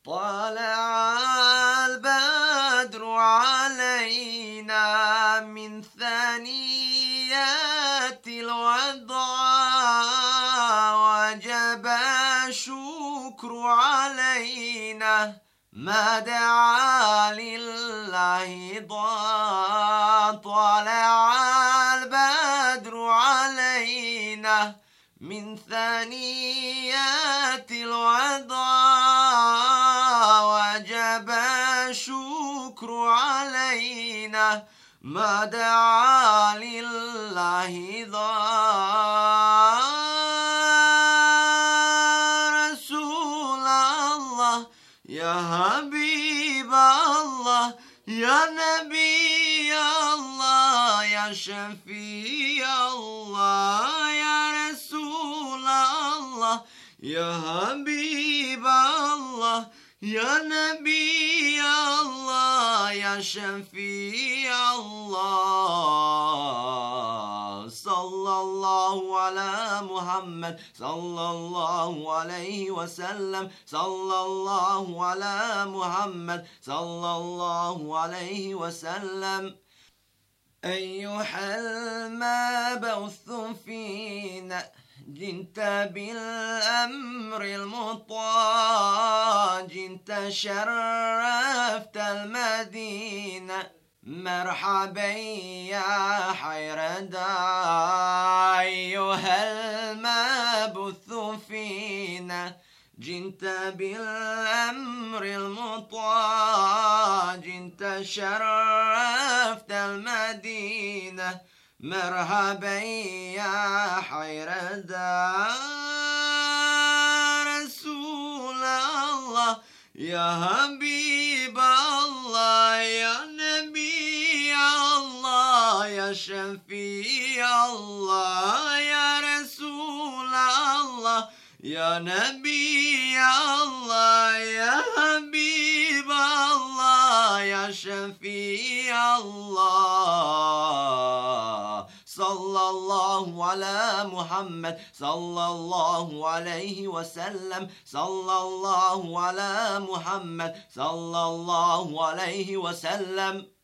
طلع البدر علينا من ثنيات الوداع وجب الشكر علينا ما دعا لله ضاع. طلع البدر علينا من ثنيات الوداع وجب الشكر علينا ما دعا لله ضاع. رسول الله يا حبيب الله يا نبي الله يا شفيع الله يا رسول الله يا حبيب الله يا نبي الله يا شفيع الله. صلى الله على محمد صلى الله عليه وسلم. صلى الله على محمد صلى الله عليه وسلم. أيها المبعوث فينا جئت بالأمر المطاع جئت شرفت المدينة مرحبا يا خير داع. أيها المبعوث فينا جئت بالأمر المطاع جئت شرفت المدينة مرحبا يا خير داع. رسول الله يا حبيب الله يا نبي الله يا شفيع الله يا رسول الله يا نبي الله يا حبيب الله يا شفيع الله. صلى الله على محمد صلى الله عليه وسلم. صلى الله على محمد صلى الله عليه وسلم.